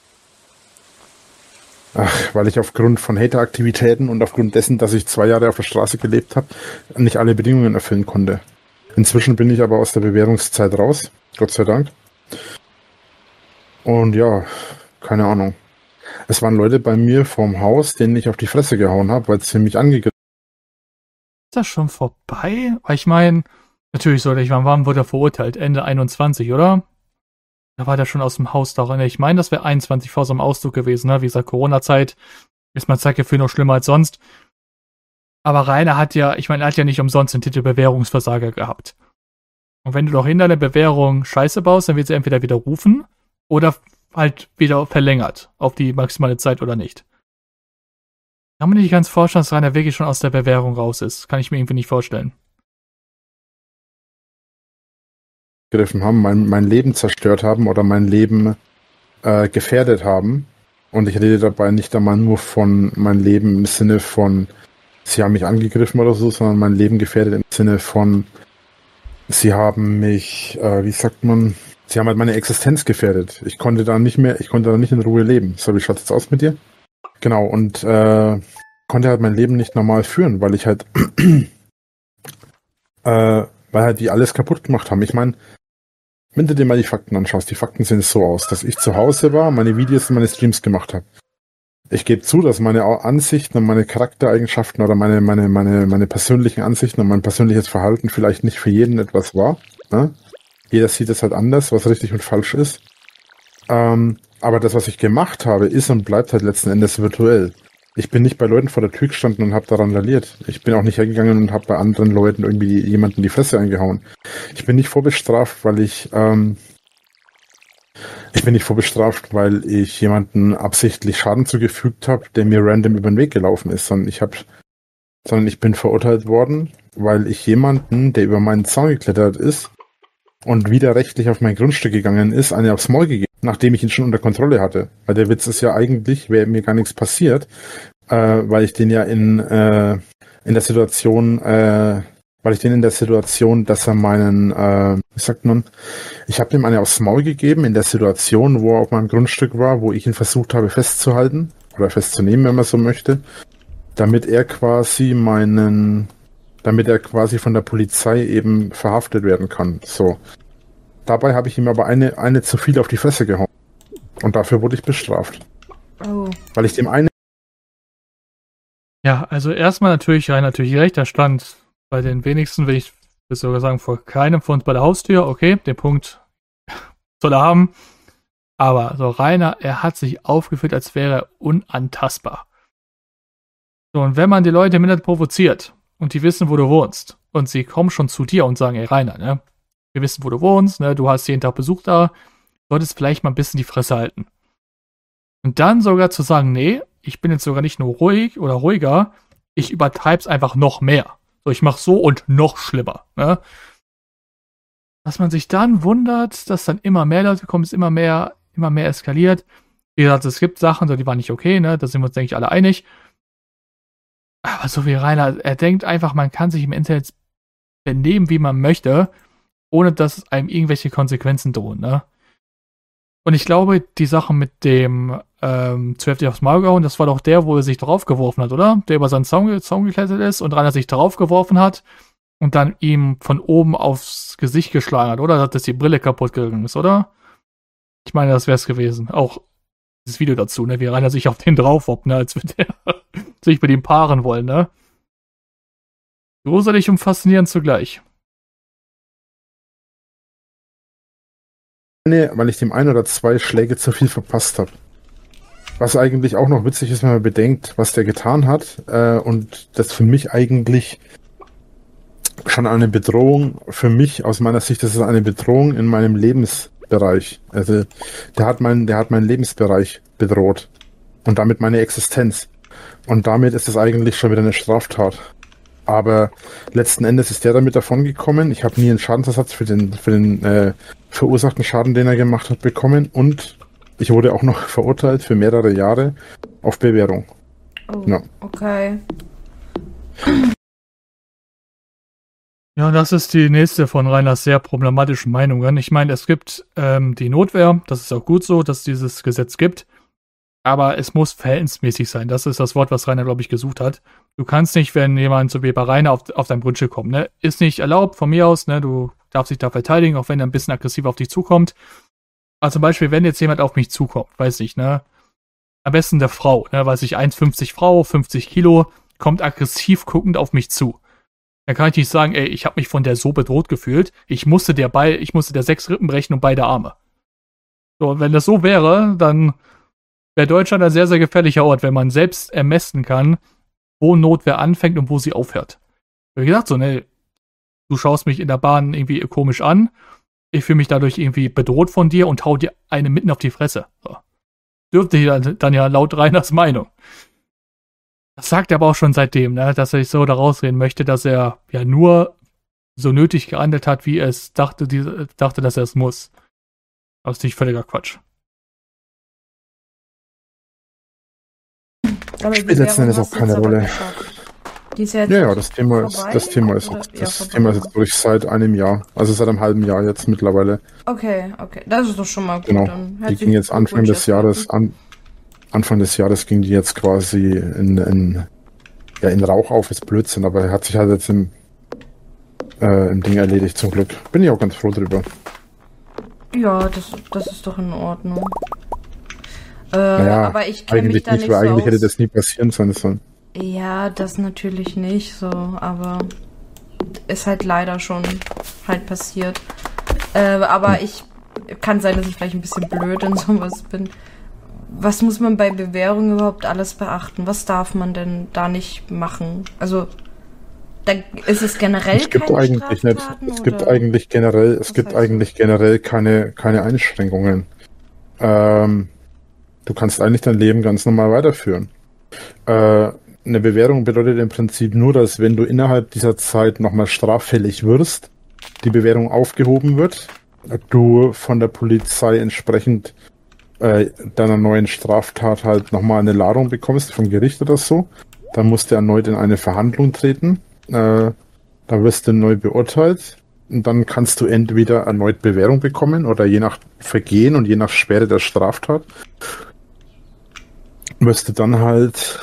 weil ich aufgrund von Hateraktivitäten und aufgrund dessen, dass ich 2 Jahre auf der Straße gelebt habe, nicht alle Bedingungen erfüllen konnte. Inzwischen bin ich aber aus der Bewährungszeit raus, Gott sei Dank. Und ja, keine Ahnung. Es waren Leute bei mir vorm Haus, denen ich auf die Fresse gehauen habe, weil sie mich angegriffen haben. Ist das schon vorbei? Ich meine, natürlich wann wurde er verurteilt? Ende 21, oder? Da war der schon aus dem Haus daran. Ich meine, das wäre 21 vor so einem Auszug gewesen, ne? Wie gesagt, Corona-Zeit ist mein Zeitgefühl noch schlimmer als sonst. Aber Rainer hat ja nicht umsonst den Titel Bewährungsversager gehabt. Und wenn du doch in deiner Bewährung Scheiße baust, dann wird sie entweder widerrufen oder halt wieder verlängert auf die maximale Zeit oder nicht. Kann man nicht ganz vorstellen, dass Rainer wirklich schon aus der Bewährung raus ist. Kann ich mir irgendwie nicht vorstellen. Haben, mein Leben zerstört haben oder mein Leben gefährdet haben Und ich rede dabei nicht einmal nur von meinem Leben im Sinne von, sie haben mich angegriffen oder so, sondern mein Leben gefährdet im Sinne von, sie haben mich, wie sagt man, sie haben halt meine Existenz gefährdet. Ich konnte da nicht in Ruhe leben. So, wie schaut es aus mit dir? Genau, und konnte halt mein Leben nicht normal führen, weil ich halt, weil halt die alles kaputt gemacht haben. Ich meine, wenn du dir mal die Fakten anschaust, die Fakten sehen so aus, dass ich zu Hause war, meine Videos und meine Streams gemacht habe. Ich gebe zu, dass meine Ansichten und meine Charaktereigenschaften oder meine persönlichen Ansichten und mein persönliches Verhalten vielleicht nicht für jeden etwas war. Ne? Jeder sieht es halt anders, was richtig und falsch ist. Aber das, was ich gemacht habe, ist und bleibt halt letzten Endes virtuell. Ich bin nicht bei Leuten vor der Tür gestanden und habe daran randaliert. Ich bin auch nicht hergegangen und habe bei anderen Leuten irgendwie jemanden die Fresse eingehauen. Ich bin nicht vorbestraft, weil ich bin nicht vorbestraft, weil ich jemanden absichtlich Schaden zugefügt habe, der mir random über den Weg gelaufen ist, sondern ich bin verurteilt worden, weil ich jemanden, der über meinen Zaun geklettert ist und widerrechtlich auf mein Grundstück gegangen ist, eine aufs Maul gegeben, nachdem ich ihn schon unter Kontrolle hatte. Weil der Witz ist ja eigentlich, wäre mir gar nichts passiert, weil ich den ja in der Situation, dass er meinen, wie sagt man, ich habe ihm eine aufs Maul gegeben in der Situation, wo er auf meinem Grundstück war, wo ich ihn versucht habe festzuhalten oder festzunehmen, wenn man so möchte, damit er quasi von der Polizei eben verhaftet werden kann. So. Dabei habe ich ihm aber eine zu viel auf die Fresse gehauen. Und dafür wurde ich bestraft. Oh. Weil ich dem eine... Ja, also erstmal natürlich recht, da stand bei den wenigsten, will ich sogar sagen, vor keinem von uns bei der Haustür, okay, den Punkt soll er haben. Aber so Rainer, er hat sich aufgeführt, als wäre er unantastbar. So, und wenn man die Leute im Internet provoziert und die wissen, wo du wohnst, und sie kommen schon zu dir und sagen, ey Rainer, ne, wir wissen, wo du wohnst, ne, du hast jeden Tag Besuch da, solltest vielleicht mal ein bisschen die Fresse halten. Und dann sogar zu sagen, nee, ich bin jetzt sogar nicht nur ruhig oder ruhiger, ich übertreib's einfach noch mehr. So, ich mach so und noch schlimmer, ne? Dass man sich dann wundert, dass dann immer mehr Leute kommen, es immer mehr eskaliert. Wie gesagt, es gibt Sachen, die waren nicht okay, ne? Da sind wir uns, denke ich, alle einig. Aber so wie Rainer, er denkt einfach, man kann sich im Internet benehmen, wie man möchte, ohne dass einem irgendwelche Konsequenzen drohen, ne? Und ich glaube, die Sache mit dem zu heftig aufs Maul gehauen, das war doch der, wo er sich draufgeworfen hat, oder? Der über seinen Zaun geklettert ist und Rainer sich draufgeworfen hat und dann ihm von oben aufs Gesicht geschlagen hat, oder? Dass die Brille kaputt gegangen ist, oder? Ich meine, das wäre es gewesen. Auch dieses Video dazu, ne? Wie Rainer sich auf den draufwoppt, ne? Als würde er sich mit ihm paaren wollen, ne? Gruselig und faszinierend zugleich. Weil ich dem 1 oder 2 Schläge zu viel verpasst habe. Was eigentlich auch noch witzig ist, wenn man bedenkt, was der getan hat. Und das für mich eigentlich schon eine Bedrohung, für mich aus meiner Sicht, das ist eine Bedrohung in meinem Lebensbereich. Also der hat meinen Lebensbereich bedroht. Und damit meine Existenz. Und damit ist es eigentlich schon wieder eine Straftat. Aber letzten Endes ist der damit davongekommen. Ich habe nie einen Schadensersatz für den verursachten Schaden, den er gemacht hat, bekommen. Und ich wurde auch noch verurteilt für mehrere Jahre auf Bewährung. Oh, ja. Okay. Ja, und das ist die nächste von Rainers sehr problematischen Meinungen. Ich meine, es gibt die Notwehr, das ist auch gut so, dass es dieses Gesetz gibt. Aber es muss verhältnismäßig sein. Das ist das Wort, was Rainer, glaube ich, gesucht hat. Du kannst nicht, wenn jemand so wie bei Rainer auf dein Grundstück kommt, ne? Ist nicht erlaubt von mir aus, ne? Du darfst dich da verteidigen, auch wenn er ein bisschen aggressiv auf dich zukommt. Aber zum Beispiel, wenn jetzt jemand auf mich zukommt, weiß ich, ne? Am besten der Frau, ne? Weiß ich, 1,50 Frau, 50 Kilo, kommt aggressiv guckend auf mich zu. Dann kann ich nicht sagen, ey, ich habe mich von der so bedroht gefühlt. Ich musste der 6 Rippen brechen und beide Arme. So, wenn das so wäre, dann wäre Deutschland ein sehr, sehr gefährlicher Ort, wenn man selbst ermessen kann, wo Notwehr anfängt und wo sie aufhört. Wie gesagt, so, ne, du schaust mich in der Bahn irgendwie komisch an, ich fühle mich dadurch irgendwie bedroht von dir und hau dir eine mitten auf die Fresse. So. Dürfte ich dann ja laut Rainers Meinung. Das sagt er aber auch schon seitdem, ne, dass er sich so da rausreden möchte, dass er ja nur so nötig gehandelt hat, wie er es dachte, dass er es muss. Das ist nicht völliger Quatsch. Aber spielt letzten Endes auch keine Rolle. Die ist ja jetzt Ja, das Thema ist jetzt durch seit einem Jahr. Also seit einem halben Jahr jetzt mittlerweile. Okay. Das ist doch schon mal gut. Genau. Dann Die ging jetzt Anfang des Jahres ging die jetzt quasi in Rauch auf, ist Blödsinn, aber er hat sich halt jetzt im Ding erledigt, zum Glück. Bin ich auch ganz froh drüber. Ja, das ist doch in Ordnung. Naja, aber ich kenne mich da nicht weil so eigentlich aus. hätte das nie passieren sollen. Ja, das natürlich nicht so, aber ist halt leider schon halt passiert. Aber kann sein, dass ich vielleicht ein bisschen blöd in sowas bin. Was muss man bei Bewährung überhaupt alles beachten? Was darf man denn da nicht machen? Also, da ist es generell Es gibt keine eigentlich nicht. Straftaten, Es gibt oder? eigentlich generell keine Einschränkungen. Du kannst eigentlich dein Leben ganz normal weiterführen. Eine Bewährung bedeutet im Prinzip nur, dass wenn du innerhalb dieser Zeit nochmal straffällig wirst, die Bewährung aufgehoben wird, du von der Polizei entsprechend deiner neuen Straftat halt nochmal eine Ladung bekommst vom Gericht oder so. Dann musst du erneut in eine Verhandlung treten. Da wirst du neu beurteilt. Und dann kannst du entweder erneut Bewährung bekommen oder je nach Vergehen und je nach Schwere der Straftat wirst du dann halt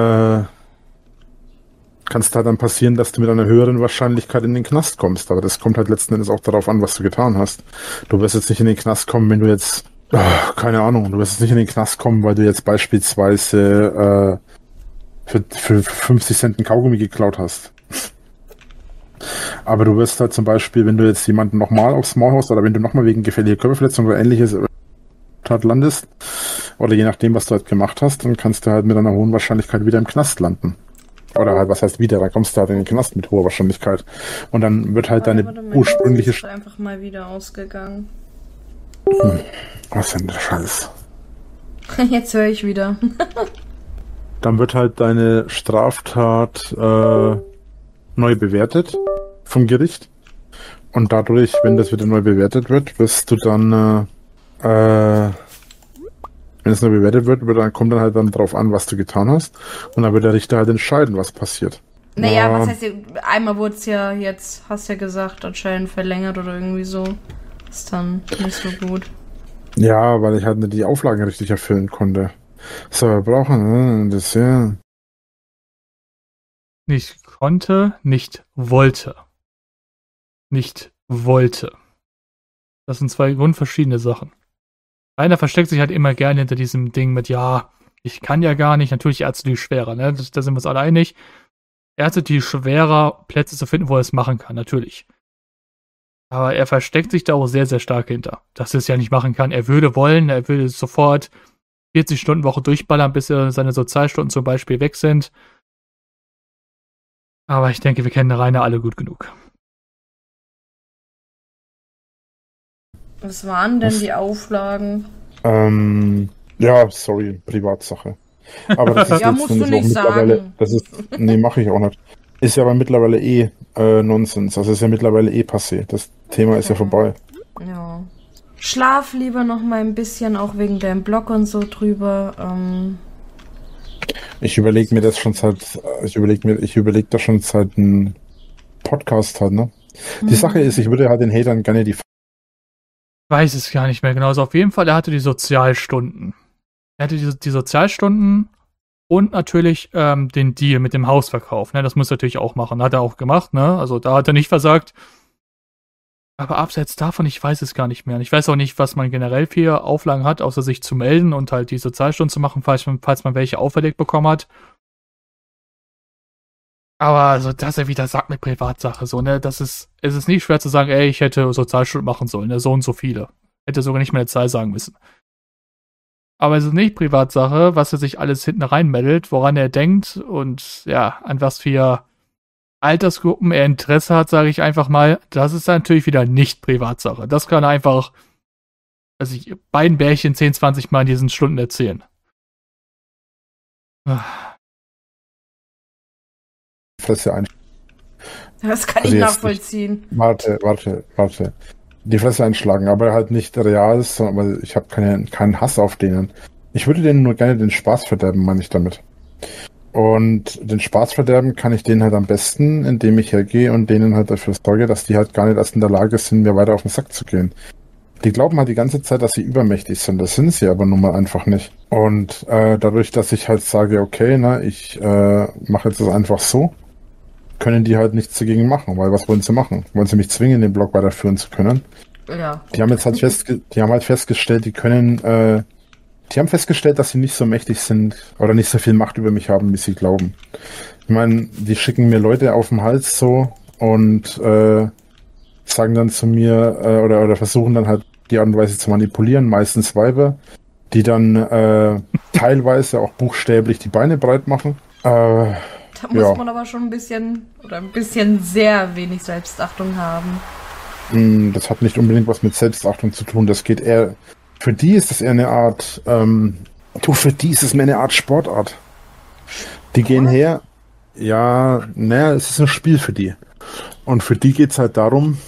kannst halt dann passieren, dass du mit einer höheren Wahrscheinlichkeit in den Knast kommst. Aber das kommt halt letzten Endes auch darauf an, was du getan hast. Du wirst jetzt nicht in den Knast kommen, wenn du jetzt keine Ahnung, du wirst jetzt nicht in den Knast kommen, weil du jetzt beispielsweise für 50 Cent ein Kaugummi geklaut hast. Aber du wirst halt zum Beispiel, wenn du jetzt jemanden nochmal aufs Maul haust oder wenn du nochmal wegen gefährlicher Körperverletzung oder ähnliches Tat landest, oder je nachdem, was du halt gemacht hast, dann kannst du halt mit einer hohen Wahrscheinlichkeit wieder im Knast landen. Oder halt, was heißt wieder, dann kommst du halt in den Knast mit hoher Wahrscheinlichkeit. Und dann wird halt deine ursprüngliche... ist einfach mal wieder ausgegangen. Was denn der Scheiß? Jetzt höre ich wieder. Dann wird halt deine Straftat neu bewertet vom Gericht. Und dadurch, wenn das wieder neu bewertet wird, wirst du dann, wenn es neu bewertet wird, dann kommt dann halt dann drauf an, was du getan hast. Und dann wird der Richter halt entscheiden, was passiert. Naja, was heißt, einmal wurde es ja jetzt, hast ja gesagt, anscheinend verlängert oder irgendwie so. Ist dann nicht so gut. Ja, weil ich halt nicht die Auflagen richtig erfüllen konnte. So, wir brauchen das ja. Nicht konnte, nicht wollte. Nicht wollte. Das sind zwei grundverschiedene Sachen. Einer versteckt sich halt immer gerne hinter diesem Ding mit, ja, ich kann ja gar nicht. Natürlich Ärzte die schwerer, ne? Da sind wir uns alle einig. Ärzte die schwerer, Plätze zu finden, wo er es machen kann, natürlich. Aber er versteckt sich da auch sehr, sehr stark hinter, dass er es ja nicht machen kann. Er würde wollen, er würde sofort 40-Stunden-Woche durchballern, bis seine Sozialstunden zum Beispiel weg sind. Aber ich denke, wir kennen Rainer alle gut genug. Was waren denn die Auflagen? Ja, sorry, Privatsache. Aber das ist ja, musst du nicht sagen. Nee, mache ich auch nicht. Ist ja aber mittlerweile Nonsens. Also ist ja mittlerweile passé. Das Thema ist ja vorbei. Ja. Schlaf lieber noch mal ein bisschen, auch wegen deinem Blog und so drüber. Ich überlege mir das schon seit einem Podcast halt, ne? Die Sache ist, ich würde halt den Hatern gerne die... Ich weiß es gar nicht mehr genau. Also auf jeden Fall, er hatte die Sozialstunden. Er hatte die Sozialstunden und natürlich den Deal mit dem Hausverkauf. Ne? Das muss er natürlich auch machen. Hat er auch gemacht, ne? Also da hat er nicht versagt. Aber abseits davon, ich weiß es gar nicht mehr. Und ich weiß auch nicht, was man generell für Auflagen hat, außer sich zu melden und halt die Sozialstunden zu machen, falls man welche auferlegt bekommen hat. Aber also, dass er wieder sagt mit Privatsache, so, ne, es ist nicht schwer zu sagen, ey, ich hätte Sozialstunden machen sollen, ne, so und so viele. Hätte sogar nicht mehr eine Zahl sagen müssen. Aber es ist nicht Privatsache, was er sich alles hinten reinmeldet, woran er denkt und ja, an was für Altersgruppen er Interesse hat, sage ich einfach mal. Das ist natürlich wieder nicht Privatsache. Das kann er einfach, also beiden Bärchen 10, 20 Mal in diesen Stunden erzählen. Fresse ein. Das kann ich nachvollziehen. Warte. Die Fresse einschlagen, aber halt nicht real, sondern ich habe keinen Hass auf denen. Ich würde denen nur gerne den Spaß verderben, meine ich damit. Und den Spaß verderben kann ich denen halt am besten, indem ich hergehe und denen halt dafür sorge, dass die halt gar nicht erst in der Lage sind, mir weiter auf den Sack zu gehen. Die glauben halt die ganze Zeit, dass sie übermächtig sind. Das sind sie aber nun mal einfach nicht. Und dadurch, dass ich halt sage, okay, ich mache jetzt das einfach so, können die halt nichts dagegen machen. Weil was wollen sie machen? Wollen sie mich zwingen, den Blog weiterführen zu können? Ja. Die haben jetzt halt festgestellt, die haben festgestellt, dass sie nicht so mächtig sind oder nicht so viel Macht über mich haben, wie sie glauben. Ich meine, die schicken mir Leute auf den Hals so und sagen dann zu mir oder versuchen dann halt die Art und Weise zu manipulieren, meistens Weiber, die dann teilweise auch buchstäblich die Beine breit machen. Da muss man aber schon ein bisschen sehr wenig Selbstachtung haben. Das hat nicht unbedingt was mit Selbstachtung zu tun. Das geht eher, für die ist das eher eine Art, für die ist es mehr eine Art Sportart. Die gehen her, es ist ein Spiel für die. Und für die geht's halt darum.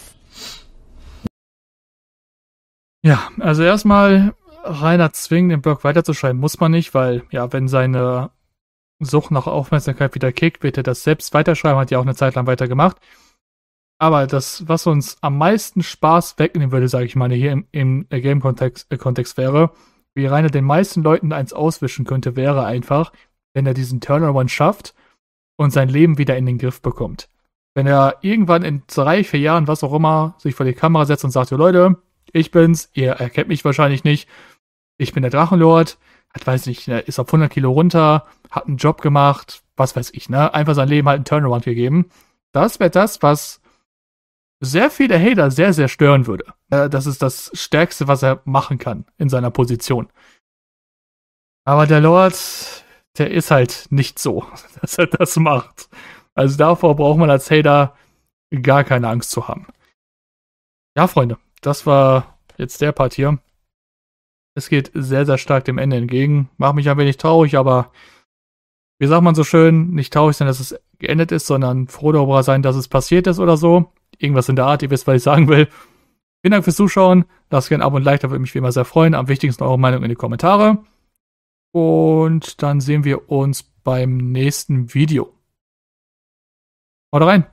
Ja, also erstmal Rainer zwingen, den Blog weiterzuschreiben, muss man nicht, weil, ja, wenn seine Sucht nach Aufmerksamkeit wieder kickt, wird er das selbst weiterschreiben, hat ja auch eine Zeit lang weitergemacht. Aber das, was uns am meisten Spaß wegnehmen würde, sage ich mal, hier im Game-Kontext wäre, wie Rainer den meisten Leuten eins auswischen könnte, wäre einfach, wenn er diesen Turnaround schafft und sein Leben wieder in den Griff bekommt. Wenn er irgendwann in 3-4 Jahren, was auch immer, sich vor die Kamera setzt und sagt, jo Leute, ich bin's, ihr erkennt mich wahrscheinlich nicht, ich bin der Drachenlord, weiß nicht, ist auf 100 Kilo runter, hat einen Job gemacht, was weiß ich, einfach sein Leben halt einen Turnaround gegeben. Das wäre das, was sehr viele Hater sehr, sehr stören würde. Das ist das Stärkste, was er machen kann in seiner Position. Aber der Lord, der ist halt nicht so, dass er das macht. Also davor braucht man als Hater gar keine Angst zu haben. Ja, Freunde, das war jetzt der Part hier. Es geht sehr, sehr stark dem Ende entgegen. Macht mich ein wenig traurig, aber wie sagt man so schön, nicht traurig sein, dass es geendet ist, sondern froh darüber sein, dass es passiert ist oder so. Irgendwas in der Art, ihr wisst, was ich sagen will. Vielen Dank fürs Zuschauen. Lasst gerne ein Abo und Like, da würde mich wie immer sehr freuen. Am wichtigsten eure Meinung in die Kommentare. Und dann sehen wir uns beim nächsten Video. Haut rein!